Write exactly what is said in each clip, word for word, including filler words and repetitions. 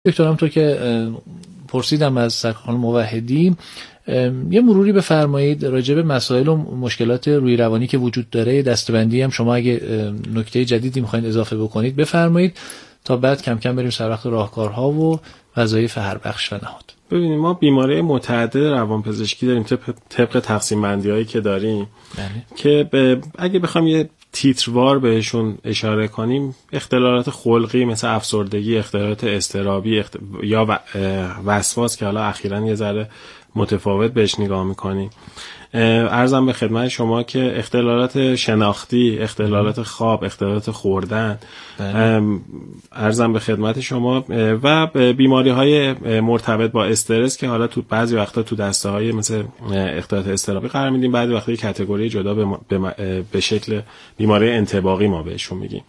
دکترم تو که پرسیدم از سرکار خانم موحدی یه مروری بفرمایید راجع به مسائل و مشکلات روی روانی که وجود داره، دسته‌بندی هم شما اگه نکته جدیدی می‌خواید اضافه بکنید بفرمایید تا بعد کم کم بریم سر وقت راهکارها و وظایف هر بخش و نهاد. ببینید ما بیماری متعدد روانپزشکی داریم طبق, طبق تقسیم بندی‌هایی که داریم بله. که به اگه بخوام یه تیتروار بهشون اشاره کنیم، اختلالات خلقی مثل افسردگی، اختلالات اضطرابی اخت... یا و... وسواس که حالا اخیراً یه ذره متفاوت بهش نگاه میکنیم. عرضم به خدمت شما که اختلالات شناختی، اختلالات خواب، اختلالات خوردن، عرضم به خدمت شما و بیماری های مرتبط با استرس که حالا تو بعضی وقتا تو دسته های مثل اختلالات اضطرابی قرار میدیم، بعضی وقتا کاتگوری جدا به, به, به شکل بیماری انطباقی ما بهشون میگیم.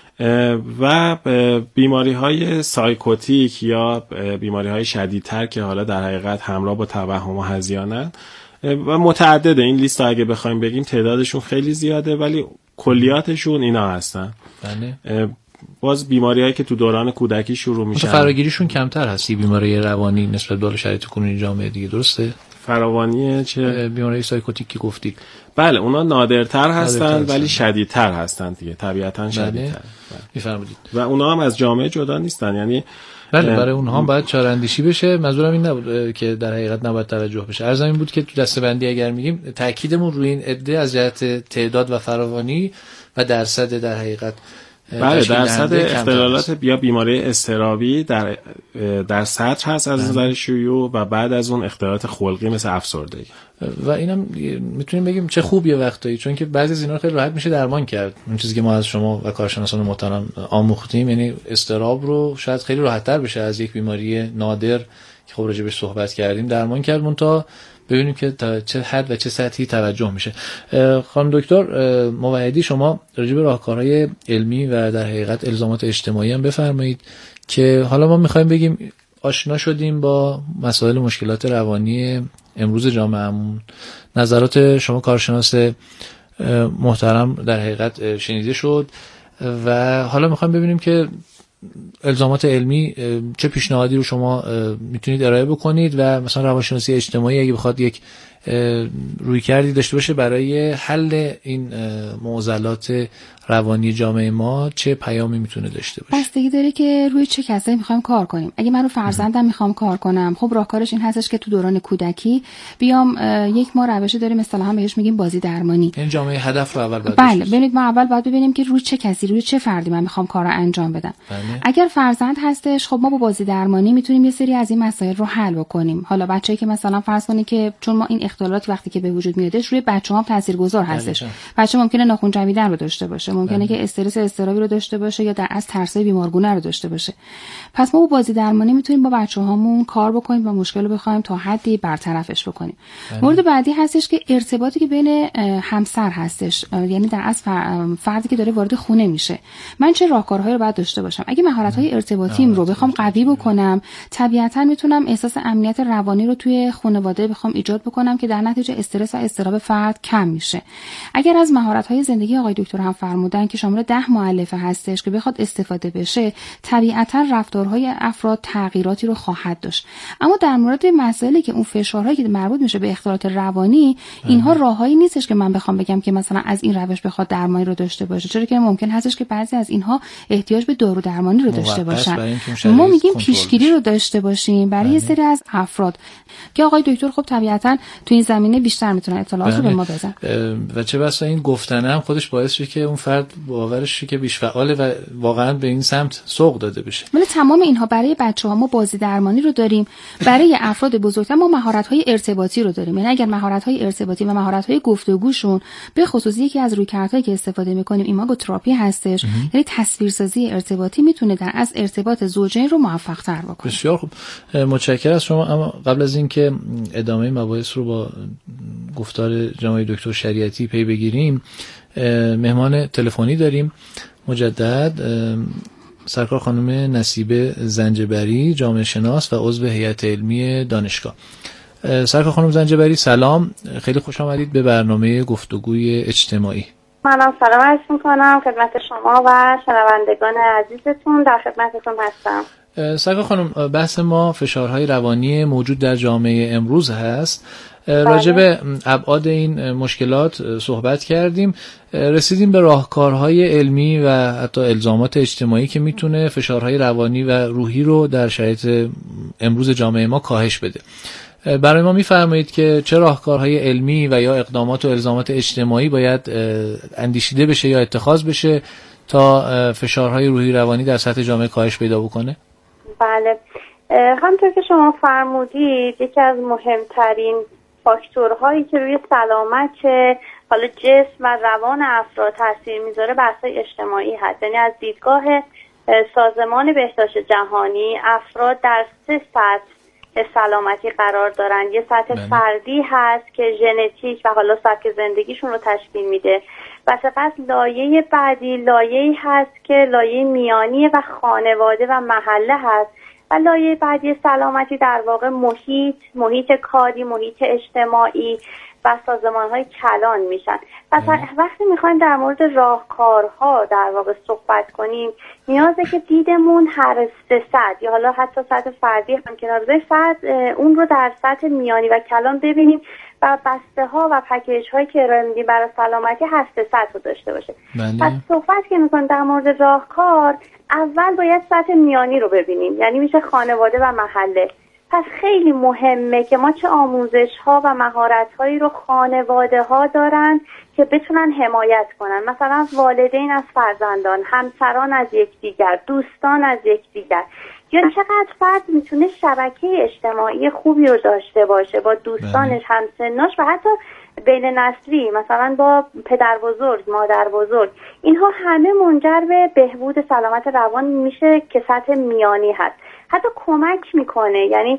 و بیماری های سایکوتیک یا بیماری های شدیدتر که حالا در حقیقت همراه با توهم و هذیانن و متعدده. این لیست اگه بخوایم بگیم تعدادشون خیلی زیاده ولی کلیاتشون اینا هستن. بله. باز بیماری هایی که تو دوران کودکی شروع میشن فراگیریشون کمتر هستی بیماری روانی نسبت به شرایط کنونی جامعه دیگه، درسته؟ فراوانی چه بیماری سایکوتیک که گفتید بله اونا نادرتر هستن ولی شدیدتر هستن دیگه، طبیعتا شدیدتر. میفرمایید. و اونا هم از جامعه جدا نیستن، یعنی بله برای اونها هم باید چاره‌اندیشی بشه. منظورم این نبود که در حقیقت نباید توجه بشه. عرضم این بود که تو دسته‌بندی اگر میگیم تاکیدمون روی این عده از جهت تعداد و فراوانی و درصد در حقیقت بله درصد اختلالات یا بیماری اضطرابی در در سطر هست از نظر شیوع و بعد از اون اختلالات خلقی مثل افسردگی و اینم میتونیم بگیم چه خوب یه وقتایی، چون که بعضی از اینا خیلی راحت میشه درمان کرد. اون چیزی که ما از شما و کارشناسان محترم آموختیم یعنی استراب رو شاید خیلی راحت‌تر بشه از یک بیماری نادر که خب راجع بهش صحبت کردیم درمان کرد، منتها ببینیم که تا چه حد و چه سطحی توجه میشه. خانم دکتر موحدی شما راجع به راهکارهای علمی و در حقیقت الزامات اجتماعی هم بفرمایید که حالا ما میخوایم بگیم آشنا شدیم با مسائل مشکلات روانی امروز جامعهمون، نظرات شما کارشناس محترم در حقیقت شنیده شد و حالا میخوایم ببینیم که الزامات علمی چه پیشنهادی رو شما میتونید ارائه بکنید و مثلا روانشناسی اجتماعی اگه بخواد یک رویکردی داشته باشه برای حل این معضلات روانی جامعه ما چه پیامی میتونه داشته باشه؟ بستگی داره که روی چه کسایی میخوایم کار کنیم. اگه من رو فرزندم میخوام کار کنم، خب راهکارش این هستش که تو دوران کودکی بیام یک ما روشی داریم اصطلاحا بهش میگیم بازی درمانی. این جامعه هدف رو اول باید بله ببینید ما اول باید ببینیم که روی چه کسی، روی چه فردی من میخوام کارو انجام بدم. بله. اگر فرزند هستش خب ما با بازی درمانی میتونیم یه سری از این مسائل رو حل بکنیم. حالا بچه‌ای که مثلا فرض کنید که چون ما این اختلالات وقتی که به وجود میادش روی بچه‌ها هم تاثیرگذار هستش. بچه ممکنه ناخن جویدن رو داشته باشه، ممکنه بله. که استرس اضطرابی رو داشته باشه یا در از ترسای بیمارگونه رو داشته باشه. پس ما با بازی درمانی میتونیم با بچه‌هامون کار بکنیم و مشکل رو بخوایم تا حدی برطرفش بکنیم. بله. مورد بعدی هستش که ارتباطی که بین همسر هستش، یعنی در از فردی که داره وارد خونه میشه، من چه راهکارهایی رو باید داشته باشم. اگه مهارت‌های ارتباطیم رو بخوام قوی بکنم، طبیعتاً میتونم احساس امنیت روانی رو توی خانواده بخوام ایجاد بکنم که در نتیجه استرس و اضطراب فرد کم میشه. اگر از مهارت‌های زندگی آقای دکتر هم فرمودن که شامل ده مؤلفه هستش که بخواد استفاده بشه، طبیعتاً رفتارهای افراد تغییراتی رو خواهد داشت. اما در مورد مسائلی که اون فشارهایی که مربوط میشه به اختلالات روانی، اینها راههایی نیستش که من بخوام بگم که مثلا از این روش بخواد درمانی رو داشته باشه، چرا که ممکن هستش که بعضی از اینها احتیاج به دارو درمانی رو داشته باشن. ما میگیم پیشگیری رو داشته باشیم برای یه سری از افراد که آقای دکتر خب طبیعتاً تو این زمینه بیشتر میتونن اطلاعات رو به ما بدن. و چه بسا این گفتن هم خودش باعث شه که اون فرد باورش شه که بیش فعاله و واقعا به این سمت سوق داده بشه. ولی تمام اینها برای بچه‌ها ما بازی درمانی رو داریم، برای افراد بزرگتر ما مهارت‌های ارتباطی رو داریم. یعنی اگر مهارت‌های ارتباطی و مهارت‌های گفتگوشون به خصوص یکی از رویکردهایی که استفاده می‌کنیم ایماگو تراپی هستش، یعنی تصویرسازی ارتباطی میتونه در از ارتباط زوجین رو موفق‌تر بکنه. بسیار خوب، متشکرم از شما. اما قبل از اینکه ادامه مباحث رو با گفتار جناب دکتر شریعتی پی بگیریم، مهمان تلفنی داریم مجدد، سرکار خانم نصیبه زنجبری، جامعه شناس و عضو هیئت علمی دانشگاه. سرکار خانم زنجبری سلام، خیلی خوش آمدید به برنامه گفتگوی اجتماعی. منم سلام عرض می‌کنم خدمت شما و شنوندگان عزیزتون، در خدمتتون هستم. ساقه خانم، بحث ما فشارهای روانی موجود در جامعه امروز هست. راجع به ابعاد این مشکلات صحبت کردیم، رسیدیم به راهکارهای علمی و حتی الزامات اجتماعی که میتونه فشارهای روانی و روحی رو در شرایط امروز جامعه ما کاهش بده. برای ما میفرمایید که چه راهکارهای علمی و یا اقدامات و الزامات اجتماعی باید اندیشیده بشه یا اتخاذ بشه تا فشارهای روحی روانی در سطح جامعه کاهش پیدا بکنه؟ بله، همونطور که شما فرمودید یکی از مهمترین فاکتورهایی که روی سلامت حالا جسم و روان افراد تاثیر میذاره بحث‌های اجتماعی هست. یعنی از دیدگاه سازمان بهداشت جهانی افراد در سه سطح سلامتی قرار دارن. یه سطح بله. فردی هست که ژنتیک و حالا سبک زندگیشون رو تشکیل میده و سپس لایه بعدی لایه‌ای هست که لایه میانی و خانواده و محله هست و لایه بعدی سلامتی در واقع محیط، محیط کاری، محیط اجتماعی و سازمان‌های کلان میشن. پس وقتی میخوایم در مورد راهکارها در واقع صحبت کنیم نیازه که دیدمون هر سه سطح یا حالا حتی سطح فردی هم کنار بذاریم، فرد اون رو در سطح میانی و کلان ببینیم و بسته ها و پکیج هایی که ارائه میدیم برای سلامتی هر سه سطح رو داشته باشه. بله. پس صحبت که میکنیم در مورد راهکار، اول باید سطح میانی رو ببینیم، یعنی میشه خانواده و محله. پس خیلی مهمه که ما چه آموزش ها و مهارت هایی رو خانواده ها دارن که بتونن حمایت کنن، مثلا والدین از فرزندان، همسران از یکدیگر، دوستان از یکدیگر، یا چقدر فرد میتونه شبکه اجتماعی خوبی رو داشته باشه با دوستانش، همسناش و حتی بین نسلی، مثلا با پدر بزرگ، مادر بزرگ. اینها همه منجر به بهبود سلامت روان میشه که سطح میانی هست. حتی کمک میکنه، یعنی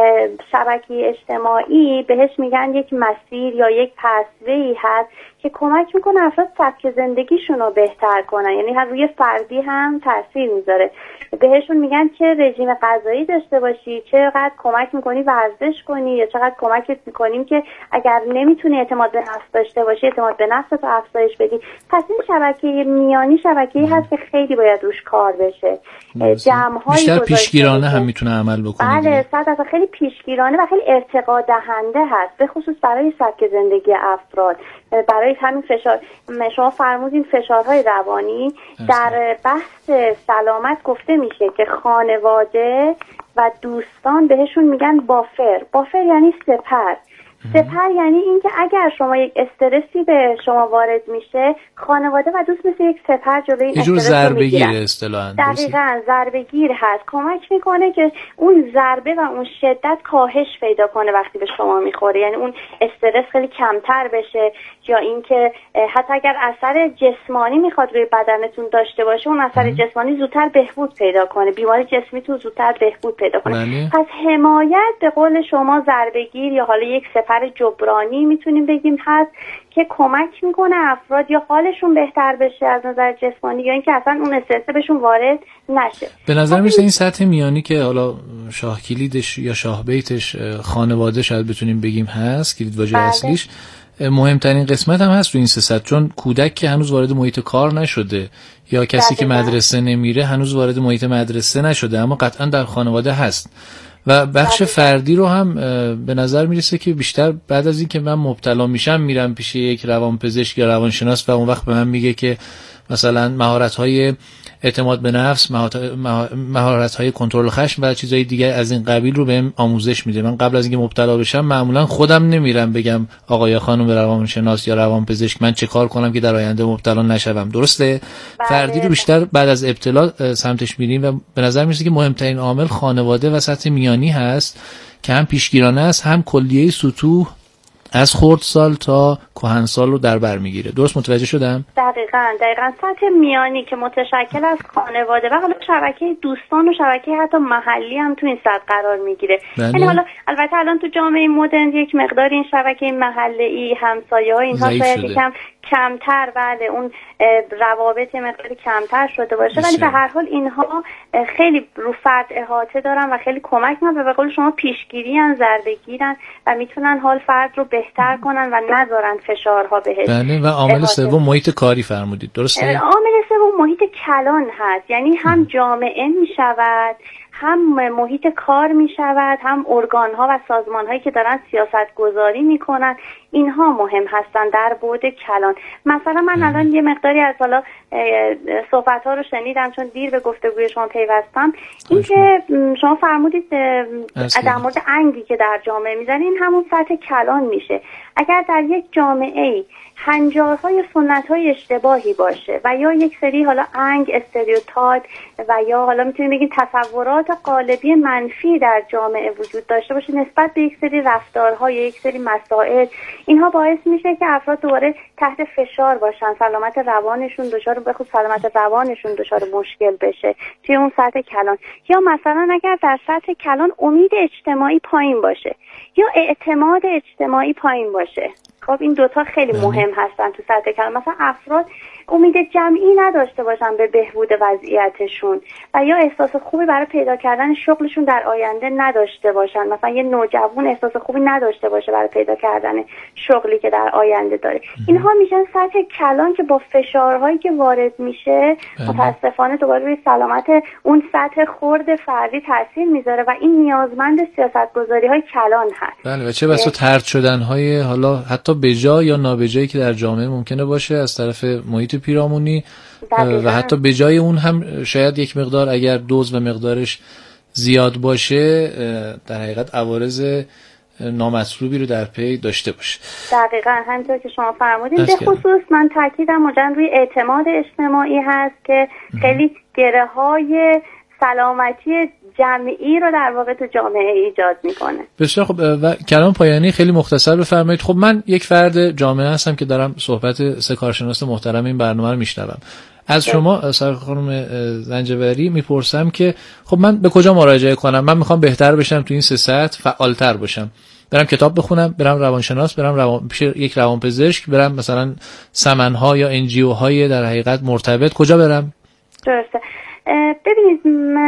شبکه اجتماعی بهش میگن یک مسیر یا یک پسوهی هست که کمک میکنه افراد سبک زندگیشون رو بهتر کنن، یعنی هر روی فردی هم تاثیر میذاره. بهشون میگن چه رژیم غذایی داشته باشی، چقدر کمک میکنی ورزش کنی، یا چقدر کمکت میکنیم که اگر نمیتونی اعتماد به نفس داشته باشی اعتماد به نفس رو افزایش بدی. پس این شبکه میانی شبکه‌ای هست که خیلی باید روش کار بشه. جمع‌های بیشتر پیشگیرانه هم میتونه عمل بکنه. بله، صد خیلی پیشگیرانه و خیلی ارتقا دهنده هست، به خصوص برای سبک زندگی افراد، برای همین فشار. شما فرمودین فشارهای روانی در بحث سلامت گفته میشه که خانواده و دوستان بهشون میگن بافر. بافر یعنی سپر. سپر یعنی اینکه اگر شما یک استرسی به شما وارد میشه، خانواده و دوست مثل یک سپر جلوی این استرس رو ضربه‌گیر اصطلاحاً. دقیقاً ضربه‌گیر هست، کمک میکنه که اون ضربه و اون شدت کاهش پیدا کنه وقتی به شما میخوره، یعنی اون استرس خیلی کمتر بشه، یا اینکه حتی اگر اثر جسمانی میخواد روی بدنتون داشته باشه اون اثر جسمانی زودتر بهبود پیدا کنه، بیماری جسمیتون زودتر بهبود پیدا کنه. بله. پس حمایت به قول شما ضربه‌گیر یا حالا یک سپر جبرانی میتونیم بگیم هست که کمک میکنه افراد یا حالشون بهتر بشه از نظر جسمانی یا اینکه اصلا اون استرس بهشون وارد نشه. به نظر میرسه این سطح میانی که حالا شاه کلیدش یا شاه بیتش خانواده شاید بتونیم بگیم هست، کلید واژه بله. اصلیش مهمترین قسمت هم هست تو این سه سطح، چون کودک که هنوز وارد محیط کار نشده یا کسی که مدرسه نمیره هنوز وارد محیط مدرسه نشده، اما قطعا در خانواده هست. و بخش فردی رو هم به نظر میرسه که بیشتر بعد از این که من مبتلا میشم میرم پیش یک روانپزشک یا روانشناس و اون وقت به من میگه که مثلا مهارت‌های اعتماد به نفس، مهارت‌های کنترل خشم و چیزهای دیگه از این قبیل رو بهم آموزش میده. من قبل از اینکه مبتلا بشم معمولا خودم نمیرم بگم آقا یا خانم روانشناس یا روانپزشک من چه کار کنم که در آینده مبتلا نشوم. درسته؟ بله. فردی رو بیشتر بعد از ابتلا سمتش میریم و به نظر میرسه که مهمترین عامل خانواده و سطح میانی هست که هم پیشگیرانه است، هم کلیه سطوح از خردسال تا کهنسال رو در بر میگیره. درست متوجه شدم؟ دقیقاً دقیقاً سطح میانی که متشکل از خانواده و حالا شبکه دوستان و شبکه حتی محلی هم تو این سطح قرار میگیره. یعنی حالا البته الان تو جامعه مدرن یک مقدار این شبکه محلی، همسایه‌ها اینها شاید یکم کمتر، بله اون روابط مقداری کمتر شده باشه، ولی به هر حال اینها خیلی رو فرد احاطه دارن و خیلی کمک میکنن و به قول شما پیشگیری ان، ضربه‌گیرن و میتونن حال فرد رو بهتر کنن و نذارن فشارها بهش. بله. و عامل سوم محیط کاری فرمودید، درسته؟ عامل سوم محیط کلان هست، یعنی هم جامعه میشود هم محیط کار می شود، هم ارگان ها و سازمان هایی که دارن سیاست گذاری می کنن. اینها مهم هستن در بعد کلان. مثلا من الان یه مقداری از حالا صحبت ها رو شنیدم چون دیر به گفتگوی شما پیوستم. این که شما فرمودید در مورد انگی که در جامعه میزنین همون سطح کلان میشه. اگر در یک جامعه هنجارهای سنت‌های اشتباهی باشه و یا یک سری حالا انگ، استریوتایپ و یا حالا میتونیم بگیم تصورات قالبی منفی در جامعه وجود داشته باشه نسبت به یک سری رفتارها یا یک سری مسائل، اینها باعث میشه که افراد دوباره تحت فشار باشن، سلامت روانشون دچار به خصوص سلامت روانشون دچار مشکل بشه توی اون سطح کلان. یا مثلا اگر در سطح کلان امید اجتماعی پایین باشه یا اعتماد اجتماعی پایین باشه، خب این دوتا خیلی مهم هستن تو سطح کلان. مثلا افراد امید جمعی نداشته باشن به بهبود وضعیتشون و یا احساس خوبی برای پیدا کردن شغلشون در آینده نداشته باشن. مثلا یه نوجوان احساس خوبی نداشته باشه برای پیدا کردن شغلی که در آینده داره. اینها میشن سطح کلان که با فشارهایی که وارد میشه متاسفانه دوباره روی سلامت اون سطح خرد فردی تاثیر میذاره و این نیازمند سیاستگذاری‌های کلان هست. بله، و چه بسا طرد شدن‌های حالا حتی بجا یا نابجایی که در جامعه ممکنه باشه از طرف محیط پیرامونی و حتی به جای اون هم شاید یک مقدار اگر دوز و مقدارش زیاد باشه در حقیقت عوارض نامطلوبی رو در پی داشته باشه. دقیقاً همونطور که شما فرمودین. به خصوص من تاکیدم مجدد روی اعتماد اجتماعی هست که خیلی گره‌های سلامتی جمعی رو در واقع تو جامعه ایجاد میکنه. بسیار خب، و کلام پایانی خیلی مختصر بفرمایید. خب من یک فرد جامعه هستم که دارم صحبت سه کارشناس محترم این برنامه رو میشنوم. از شما سرکار خانم زنجبری میپرسم که خب من به کجا مراجعه کنم؟ من میخوام بهتر بشم تو این سه سطح، فعالتر باشم. برم کتاب بخونم، برم روانشناس، برم روان پیش یک روانپزشک، برم مثلا سمنها یا ان جی او های در حقیقت مرتبط، کجا برم؟ درسته. ببینید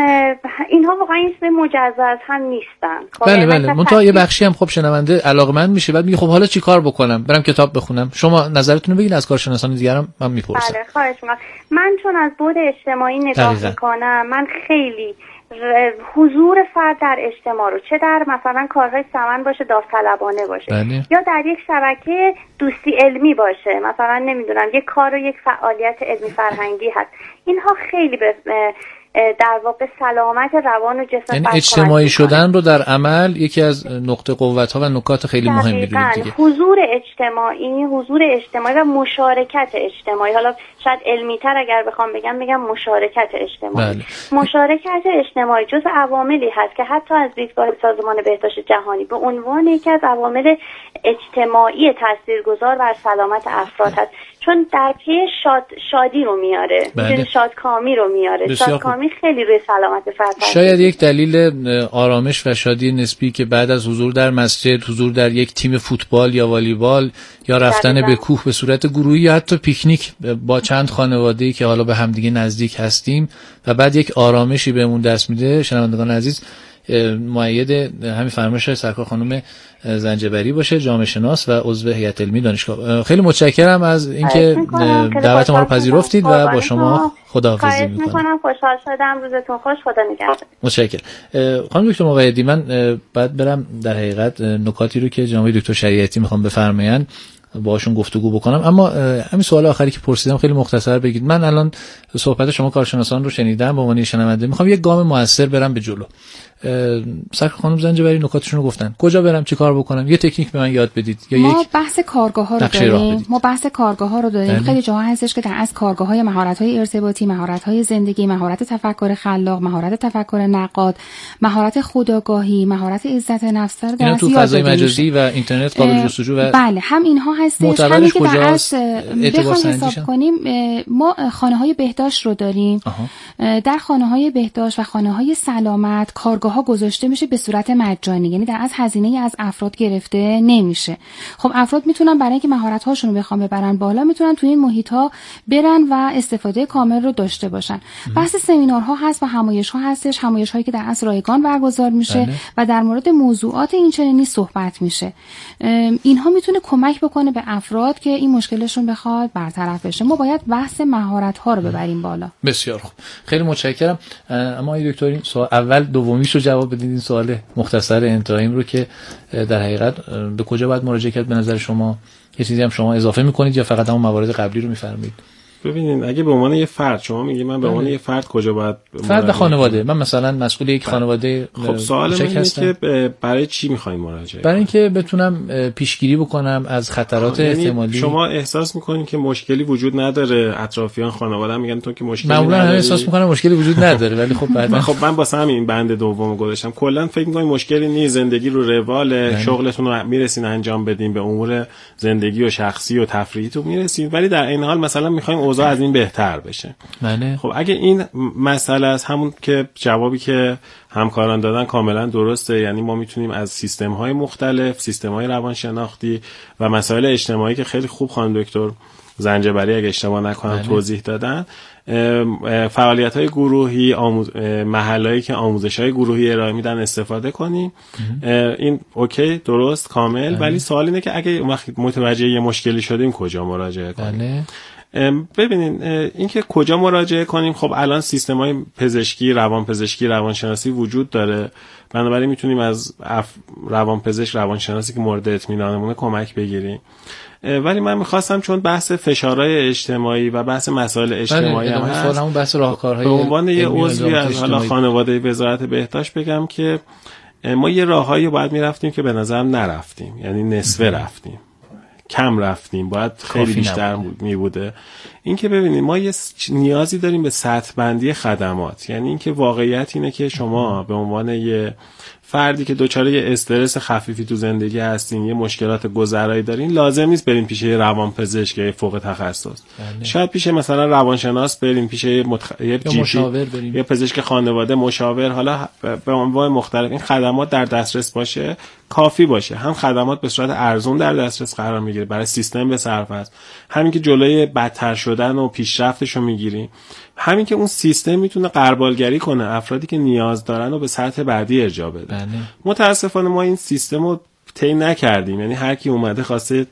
اینها واقعا این سه مجزا هم نیستن. بله بله، منتها یه بخشی هم خب شنونده علاقمند میشه بعد میگه خب حالا چی کار بکنم؟ برم کتاب بخونم. شما نظرتون رو بگید از کارشناسان دیگرم من میپرسم. بله خواهش می‌کنم. من چون از بعد اجتماعی نگاه میکنم، من خیلی حضور فرد در اجتماع رو چه در مثلا کارهای سمن باشه، داوطلبانه باشه، بله. یا در یک شبکه دوستی علمی باشه، مثلا نمیدونم یک کار و یک فعالیت علمی فرهنگی هست، اینها خیلی به در واقع سلامت روان و جسم یعنی اجتماعی شدن رو در عمل یکی از نقطه قوت ها و نکات خیلی مهم می‌دونید دیگه. حضور اجتماعی، حضور اجتماعی و مشارکت اجتماعی، حالا شاید علمی‌تر اگر بخوام بگم بگم مشارکت اجتماعی. بله. مشارکت اجتماعی جز عواملی هست که حتی از دیدگاه سازمان بهداشت جهانی به عنوان یکی از عوامل اجتماعی تاثیرگذار بر سلامت افراد هست، چون در پی شاد شادی رو میاره، بله. شادکامی رو میاره. شادکامی خیلی روی سلامت فرد شاید یک دلیل آرامش و شادی نسبی که بعد از حضور در مسجد، حضور در یک تیم فوتبال یا والیبال یا رفتن دقیقا. به کوه به صورت گروهی یا حتی پیکنیک با چند خانواده‌ای که حالا به همدیگه نزدیک هستیم و بعد یک آرامشی بهمون دست میده. شنوندگان عزیز، مؤید همین فرمایش سرکار خانم زنجبری باشه، جامعه شناس و عضو هیئت علمی دانشگاه. خیلی متشکرم از اینکه دعوت ما رو پذیرفتید و با شما خداحافظی می‌کنم. خوشحال شدم. روزتون خوش. خدا نگهدار. متشکرم. خانم دکتر مقیدی، من بعد برم در حقیقت نکاتی رو که جناب دکتر شریعتی میخوام بفرمایند باشون گفتگو بکنم، اما همین سوال آخری که پرسیدم خیلی مختصر بگید. من الان صحبت شما کارشناسان رو شنیدم، به عنوان شنونده میخوام یک گام موثر برم به جلو. سرکار خانم زنجبری نکاتشون رو گفتن، کجا برم، چه کار بکنم، یه تکنیک به من یاد بدید. یا ما یک بحث کارگاه ها رو داریم ما بحث کارگاه ها رو داریم خیلی جاها هستش که در از کارگاه های مهارت های ارتباطی، مهارت های زندگی، مهارت تفکر خلاق، مهارت تفکر نقاد، مهارت خودآگاهی، مهارت عزت نفس رو در تو فضای مجازی و اینترنت قابل جستجو و بله هم اینها هستش. همین که در از بخوام حساب کنیم، ما خانه های بهداشت رو داریم. آها. در خانه های بهداشت و خانه های سلامت کارگاه دادگاه ها گذاشته میشه به صورت مجانی، یعنی در از هزینه از افراد گرفته نمیشه. خب افراد میتونن برای اینکه مهارت هاشون رو بخوام ببرن بالا میتونن توی این محیط ها برن و استفاده کامل رو داشته باشن. بحث سمینارها هست و همایش ها هستش، همایش هایی که در از رایگان برگزار میشه بله. و در مورد موضوعات این چنینی صحبت میشه. اینها میتونه کمک بکنه به افراد که این مشکلشون بخواد برطرف بشه. ما باید بحث مهارت ها رو ببریم بالا. بسیار خوب، خیلی متشکرم. اما آقای دکتر این سوال اول دومیش رو جواب بدید، این سوال مختصر انتهاییم رو که در حقیقت به کجا باید مراجعه کرد به نظر شما؟ یه چیزی هم شما اضافه میکنید یا فقط همون موارد قبلی رو میفرمایید؟ ببینید اگه به عنوان یه فرد شما میگی من به عنوان یه فرد کجا باید فرد به خانواده، من مثلا مسئول یک خانواده خب سوال من اینه که برای چی میخواین مراجعه؟ برای اینکه بتونم پیشگیری بکنم از خطرات احتمالی. شما احساس میکنین که مشکلی وجود نداره، اطرافیان خانواده هم میگن تو که مشکلی نداره. معمولا احساس میکنم مشکلی وجود نداره ولی خب بعدا خب من واسه همین بند دومو گذاشتم. کلا فکر میکنین مشکلی نیست، زندگی رو روال، شغلتون رو میرسین انجام بدین، به امور زندگی و شخصی و تفریحیتون میرسین، ولی در این حال مثلا میخواین اوضاع از این بهتر بشه. بله. خب اگه این مسئله از همون که جوابی که همکاران دادن کاملا درسته، یعنی ما میتونیم از سیستم‌های مختلف، سیستم‌های روانشناختی و مسائل اجتماعی که خیلی خوب خانم دکتر زنجبری اگه اشتباه نکنم بله. توضیح دادن، فعالیت‌های گروهی، آموز... محلایی که آموزش‌های گروهی ارائه میدن استفاده کنیم. این اوکی، درست، کامل. بله. ولی سوال اینه که اگه وقتی متوجه یه مشکلی شدیم کجا مراجعه کنیم؟ بله. ببینین اینکه کجا مراجعه کنیم، خب الان سیستم‌های پزشکی، روانپزشکی، روانشناسی وجود داره، بنابراین میتونیم از اف... روانپزشک، روانشناسی که مورد اطمینانمونه کمک بگیریم. ولی من میخواستم چون بحث فشارهای اجتماعی و بحث مسائل اجتماعی هم هست، همون بحث راهکارهای به عنوان یه عضوی از حالا خانواده وزارت بهداشت بگم که ما یه راههایی باید میرفتیم که به نظرم نرفتیم، یعنی نصفه رفتیم، کم رفتیم، باید خیلی بیشتر می بوده. این که ببینید ما یه نیازی داریم به سطح بندی خدمات، یعنی اینکه واقعیت اینه که شما به عنوان یه فردی که دچار یه استرس خفیفی تو زندگی هستین، یه مشکلات گذرایی دارین، لازم نیست برین پیش یه روانپزشک یا فوق تخصص. بله. شاید پیش مثلا روانشناس برین، پیش یه, متخ... یه مشاور برین، یه پزشک خانواده، مشاور، حالا به عنوان مختلف این خدمات در دسترس باشه کافی باشه. هم خدمات به صورت ارزون در دسترس قرار میگیره، برای سیستم به صرف است، همین که جلوی بدتر شدن و پیشرفتش رو میگیریم، همین که اون سیستم میتونه غربالگری کنه افرادی که نیاز دارن و به سطح بعدی ارجاع بده. بله. متاسفانه ما این سیستم رو طی نکردیم، یعنی هر کی اومده خواسته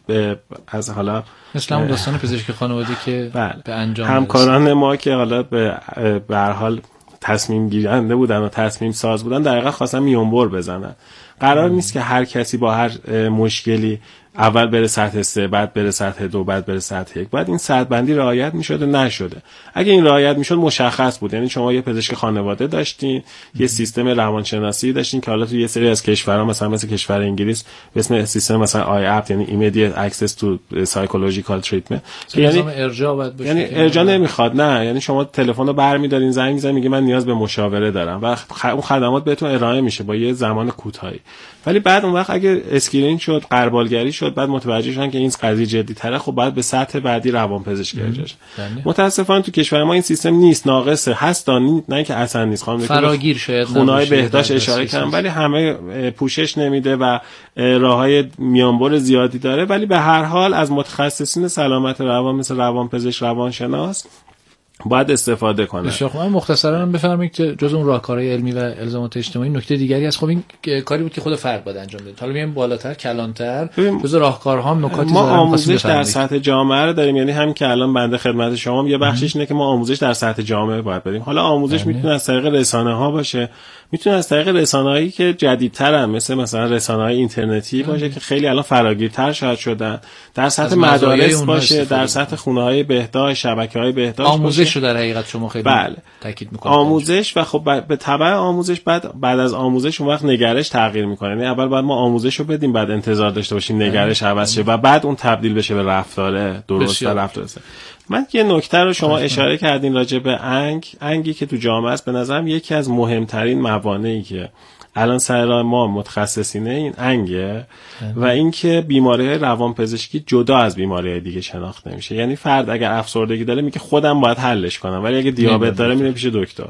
از حالا مثل اون داستان پزشک خانواده که بله. به انجام همکاران رسید. ما که حالا به به هر حال تصمیم گیرنده بودن و تصمیم ساز بودن، در واقع خواستن میونبر بزنن. قرار نیست که هر کسی با هر مشکلی اول بره سطح سه، بعد بره سطح دو، بعد بره سطح یک. بعد این سطح بندی رعایت میشد و نشده. اگه این رعایت میشد مشخص بود، یعنی شما یه پزشک خانواده داشتین، یه سیستم روانشناسی داشتین که حالا تو یه سری از کشورها مثلا مثل کشور انگلیس به اسم سیستم مثلا آی اپ، یعنی Immediate Access to Psychological Treatment، که یعنی ارجاع باید باشه، یعنی ارجاع نمیخواد، نه، یعنی شما تلفن رو برمی‌دارین، زنگ می‌زنین، میگه من نیاز به مشاوره دارم و اون خدمات بهتون ارائه میشه با یه زمان کوتاهی. ولی بعد اون وقت اگه اسکرین شد، غربالگری شد، بعد متوجه شدن که این قضیه جدی‌تره، خب بعد به سطح بعدی روانپزشکی ارجاع شه. متاسفانه تو کشور ما این سیستم نیست، ناقصه، هست، نه اینکه اصلا نیست. خانم فراگیر شاید خونه‌های بهداشت اشاره کردن، ولی همه پوشش نمیده و راههای میانبر زیادی داره، ولی به هر حال از متخصصین سلامت روان مثل روانپزشک، روانشناس باید استفاده کنه. بسیار خوب. مختصرا بفرمایید که جز اون راهکارهای علمی و الزامات اجتماعی نکته دیگری هست. خب این کاری بود که خود فرد باید انجام بده. حالا میایم بالاتر، کلانتر، جز راهکارها هم نکاتی ما آموزش در سطح جامعه رو داریم، یعنی هم که الان بنده خدمت شما یه بخشش اینه که ما آموزش در سطح جامعه باید بریم. حالا آموزش میتونه از طریق رسانه‌ها باشه، میتونه از طریق رسانه‌هایی که جدیدترن مثل مثلا رسانه‌های اینترنتی باشه که خیلی الان فراگیرتر شاید شدن، در سطح مدارس باشه، در سطح خونه‌های بهداشت، شبکه‌های بهداشت، آموزش رو در حقیقت شما خیلی بله. تاکید می‌کنید. آموزش و خب به تبع آموزش بعد بعد از آموزش اون وقت نگرش تغییر می‌کنه. یعنی اول باید ما آموزش رو بدیم، بعد انتظار داشته باشیم نگرش عوض شه و بعد اون تبدیل بشه به رفتار درست و رفتار درست. من یه نکته رو شما اشاره کردین راجع به انگ، انگی که تو جامعه است، به نظرم یکی از مهمترین موانعی که الان سر راه ما متخصصینه این انگه و اینکه بیماری‌های روانپزشکی جدا از بیماری‌های دیگه شناخته نمیشه. یعنی فرد اگر افسردگی داره میگه خودم باید حلش کنم، ولی اگه دیابت داره میره پیش دکتر.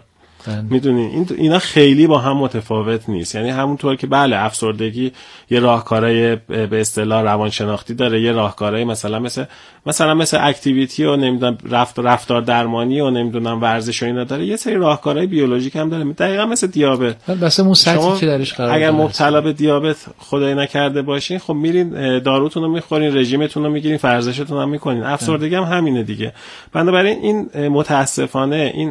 میدونی این اینا خیلی با هم متفاوت نیست. یعنی همونطور که بله افسردگی یه راهکارهای به اصطلاح روانشناختی داره، یه راهکارهای مثلا مثل مثلا مثل اکتیویتی و نمیدونم رفت رفتار درمانی و نمیدونم ورزش و اینا داره، یه سری راهکارهای بیولوژیک هم داره. دقیقاً مثل دیابت. بس اون سطحی که درش قرار اگر مبتلا به دیابت خدای نکرده باشین، خب میرین داروتون رو میخورین، رژیمتون رو میگیرین، ورزشتون هم میکنین. افسردگی هم همینه دیگه. بنابراین این متاسفانه این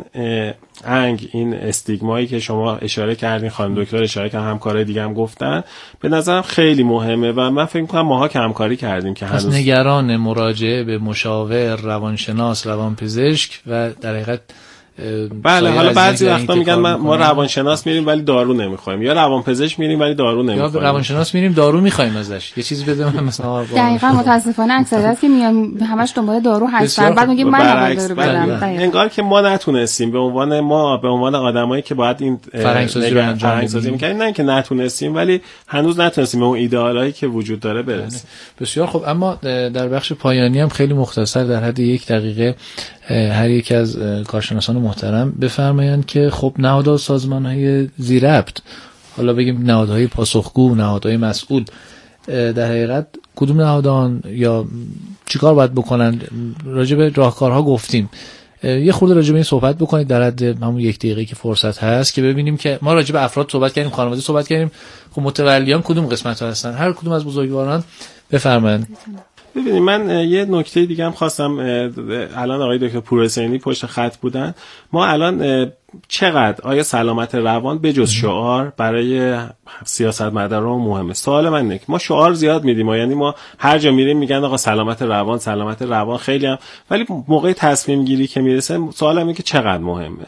انگ این استیگمایی که شما اشاره کردین، خانم دکتر اشاره کردن، همکارای دیگه هم گفتن، به نظرم خیلی مهمه و من فکر می‌کنم ماها که همکاری کردیم که هنوز نگران مراجعه به مشاور، روانشناس، روانپزشک و در حقیقت بله. حالا بعضی وقتا میگن ما روانشناس میریم ولی دارو نمیخوایم، یا روانپزشک میریم ولی دارو نمیخوایم، یا روانشناس میریم دارو میخوایم ازش، یه چیزی بده من مثلا. دقیقاً متاسفانه اکثریت که میان همش دنبال دارو هستن، بعد میگه من دارو بدم. انگار که ما نتونستیم به عنوان ما به عنوان آدمایی که باید این فرهنگسازی رو انجام می‌کنیم، نه که نتونستیم ولی هنوز نتونستیم به اون ایدئالایی که وجود داره برسیم. بسیار خب. اما در بخش پایانی هم خیلی مختصر در حد یک دقیقه هر یک از کارشناسان محترم بفرمایند که خب نهادها و سازمان‌های ذی‌ربط، حالا بگیم نهادهای پاسخگو، نهادهای مسئول، در حقیقت کدوم نهادان یا چیکار باید بکنن؟ راجع به راهکارها گفتیم، یه خورده راجع به این صحبت بکنید در حد همون یک دقیقه که فرصت هست، که ببینیم که ما راجع به افراد صحبت کردیم، خانواده صحبت کردیم، خب متولیان کدوم قسمت‌ها هستن؟ هر کدوم از بزرگواران بفرمایید. ببینید من یه نکته دیگه هم خواستم، الان آقای دکتر پورحسینی پشت خط بودن، ما الان چقدر آیا سلامت روان به جز شعار برای سیاستمداران مهمه؟ سوال من اینه که ما شعار زیاد میدیم، یعنی ما هر جا میریم میگن آقا سلامت روان سلامت روان خیلی هم، ولی موقع تصمیم گیری که میرسه سوالم اینه که چقدر مهمه.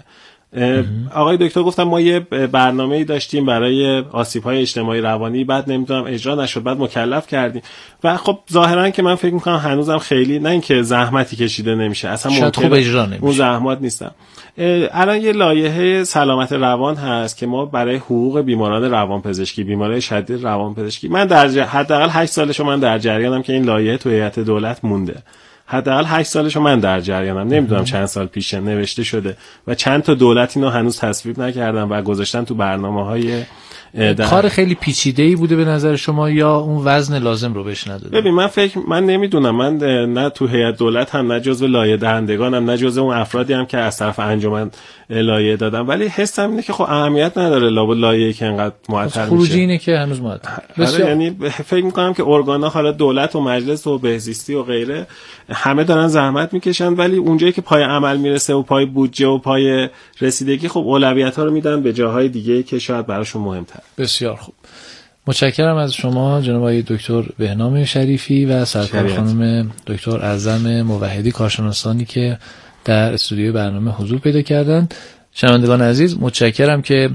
آقای دکتر گفتم ما یه برنامه‌ای داشتیم برای آسیب‌های اجتماعی روانی، بعد نمیدونم اجرا نشد، بعد مکلف کردیم و خب ظاهرا که من فکر می‌کنم هنوزم خیلی، نه اینکه زحمتی کشیده نمیشه، اصلا ممکنه خوب اجرا نمیشه، اون زحمات نیستم. الان یه لایحه سلامت روان هست که ما برای حقوق بیماران روانپزشکی، بیمارای شدید روانپزشکی، من در حداقل هشت سالشو من در جریانم که این لایحه تو هیئت دولت مونده، حداقل هشت سالشو من در جریانم، نمیدونم چند سال پیش نوشته شده و چند تا دولت اینو هنوز تصویب نکردن و گذاشتن تو برنامه‌های. کار خیلی پیچیده‌ای بوده به نظر شما یا اون وزن لازم رو بهش نداده؟ ببین من فکر من نمیدونم، من نه تو هیئت دولت هم، نه جزو لایحه دهندگانم، نه جزو اون افرادی هم که از طرف انجمن لایحه دادم، ولی حسم اینه که خب اهمیت نداره لابد لایحه‌ای که انقدر معطل میشه. خروجی اینه که هنوز معطل. یعنی فکر می‌کنم که ارگان‌ها، حالا دولت و مجلس و بهزیستی و غیره، همه دارن زحمت میکشن، ولی اونجایی که پای عمل میرسه و پای بودجه و پای رسیدگی، خب اولویت‌ها رو میدن به جاهای دیگه که شاید براشون مهم‌تر. بسیار خوب. متشکرم از شما جناب آقای دکتر بهنام شریفی و سرکار خانم دکتر اعظم موحدی، کارشناسانی که در استودیوی برنامه حضور پیدا کردند. شنوندگان عزیز، متشکرم که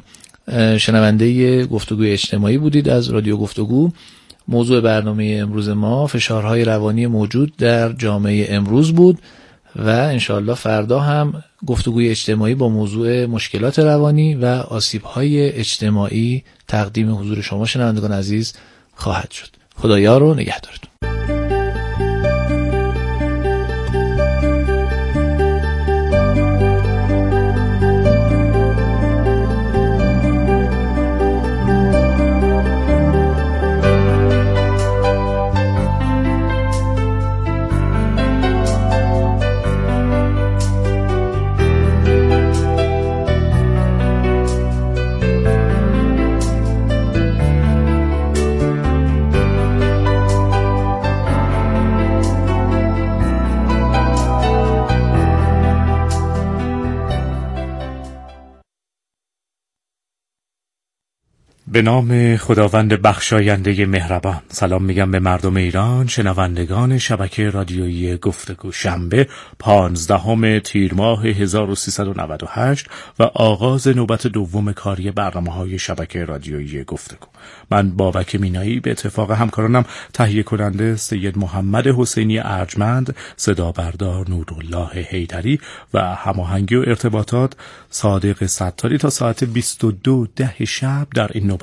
شنونده گفتگوی اجتماعی بودید از رادیو گفتگو. موضوع برنامه امروز ما فشارهای روانی موجود در جامعه امروز بود و انشاءالله فردا هم گفتگوی اجتماعی با موضوع مشکلات روانی و آسیب‌های اجتماعی تقدیم حضور شما شنوندگان عزیز خواهد شد. خدایا رو نگهدارتون. به نام خداوند بخشاینده مهربان. سلام میگم به مردم ایران، شنوندگان شبکه رادیویی گفتگو. شنبه پانزدهم تیر ماه هزار و سیصد و نود و هشت و آغاز نوبت دوم کاری برنامه‌های شبکه رادیویی گفتگو. من بابک مینایی به اتفاق همکارانم تهیه کننده سید محمد حسینی ارجمند، صدا بردار نورالله حیدری و هماهنگی و ارتباطات صادق ستاری تا ساعت بیست و دو ده شب در این نوبت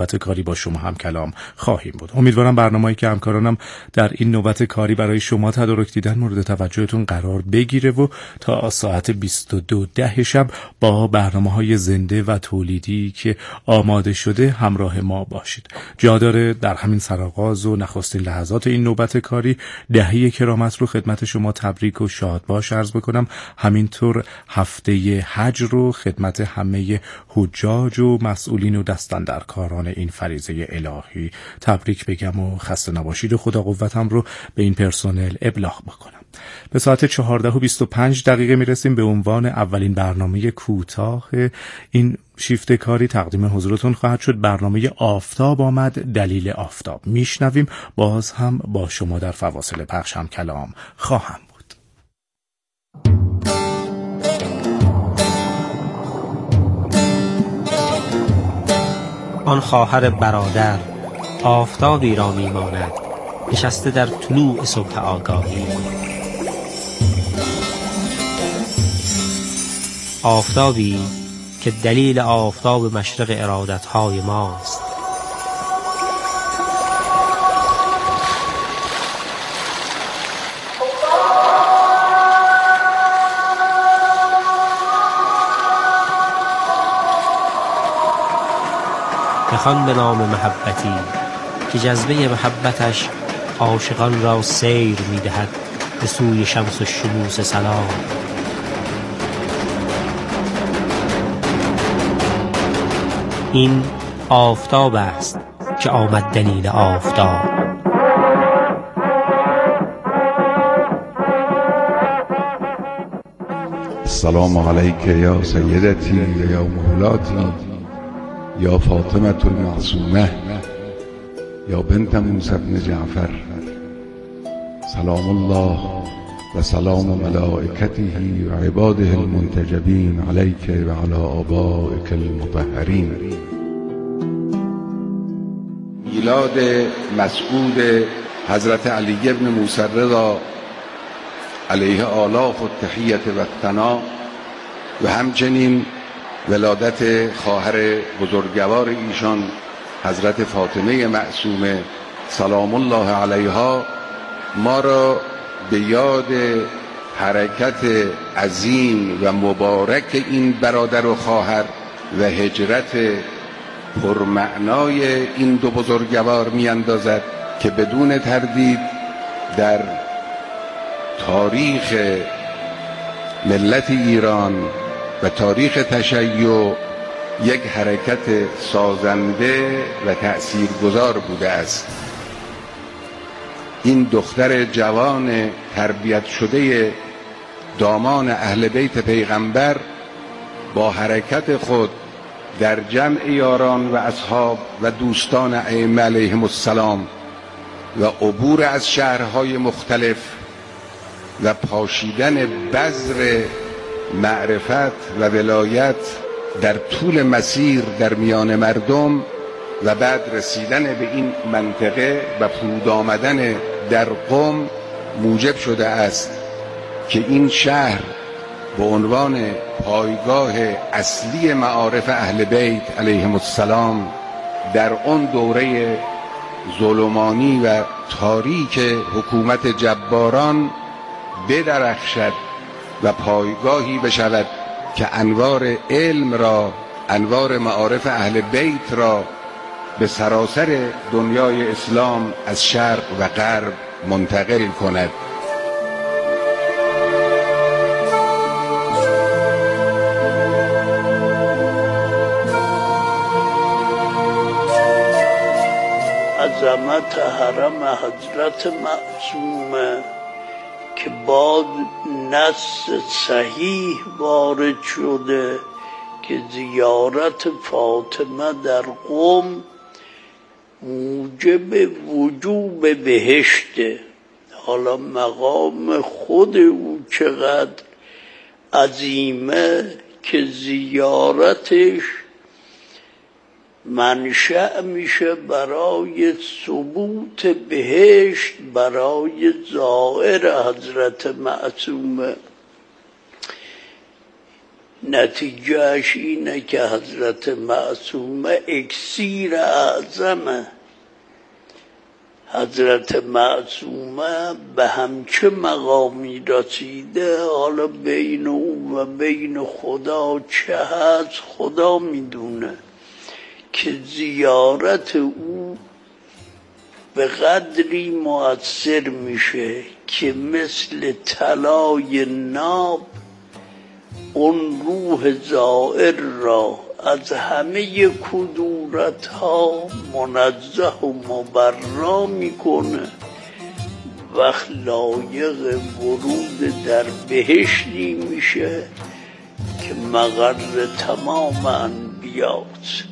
نوبت کاری با شما هم کلام خواهیم بود. امیدوارم برنامه‌ای که همکارانم در این نوبت کاری برای شما تدارک دیدن مورد توجهتون قرار بگیره و تا ساعت بیست و دو ده شب با برنامه‌های زنده و تولیدی که آماده شده همراه ما باشید. جا داره در همین سرآغاز و نخستین لحظات این نوبت کاری دهه کرامت رو خدمت شما تبریک و شادباش عرض بکنم. همینطور هفته حج رو خدمت همه حجاج و مسئولین و دستاندرکاران این فریضه الهی تبریک بگم و خسته نباشید و خدا قوتم رو به این پرسنل ابلاغ بکنم. به ساعت چهارده و بیست و پنج دقیقه میرسیم به عنوان اولین برنامه کوتاه این شیفت کاری تقدیم حضورتون خواهد شد. برنامه آفتاب آمد، دلیل آفتاب میشنویم. باز هم با شما در فواصل پخش هم کلام خواهم بود. آن خواهر برادر آفتابی را میماند نشسته در طلوع صبح آگاهی. آفتابی که دلیل آفتاب مشرق ارادتهای ماست. بخوان به نام محبتی که جذبه محبتش عاشقان را سیر می‌دهد به سوی شمس و شموس سلام. این آفتاب است که آمد دلیل آفتاب. السلام علیک یا سیدتی یا مولاتی یا فاطمه المعصومه یا بنت موسی بن جعفر، سلام الله و سلام ملائکته و عباده المنتجبین علیک و علی آبائک المطهرین. میلاد مسعود حضرت علی بن موسی رضا علیه آلاف و تحیت و ثنا و همچنین ولادت خواهر بزرگوار ایشان حضرت فاطمه معصومه سلام الله علیها ما را به یاد حرکت عظیم و مبارک این برادر و خواهر و هجرت پرمعنای این دو بزرگوار می اندازد که بدون تردید در تاریخ ملت ایران و تاریخ تشیع یک حرکت سازنده و تأثیرگذار بوده است. این دختر جوان تربیت شده دامان اهل بیت پیغمبر با حرکت خود در جمع یاران و اصحاب و دوستان ائمه علیهم السلام و عبور از شهرهای مختلف و پاشیدن بذر معرفت و ولایت در طول مسیر در میان مردم و بعد رسیدن به این منطقه و فرود آمدن در قم موجب شده است که این شهر به عنوان پایگاه اصلی معارف اهل بیت علیهم السلام در آن دوره ظلمانی و تاریک حکومت جباران بدرخشد و پایگاهی بشود که انوار علم را، انوار معارف اهل بیت را به سراسر دنیای اسلام از شرق و غرب منتقل کند. عظمت حرم حضرت معصومه که با نص صحیح وارد شده که زیارت فاطمه در قم موجب وجوب بهشته. حالا مقام خود او چقدر عظیمه که زیارتش منشأ میشه برای ثبوت بهشت برای زائر حضرت معصومه. نتیجهش اینه که حضرت معصومه اکسیر اعظمه. حضرت معصومه به همچه مقامی رسیده، حالا بین او و بین خدا چه هست خدا میدونه، که زیارت او به قدری مؤثر میشه که مثل طلای ناب اون روح زائر را از همه کدورت ها منزه و مبرا میکنه و لایق ورود در بهشتی میشه که مقر تمام انبیاست.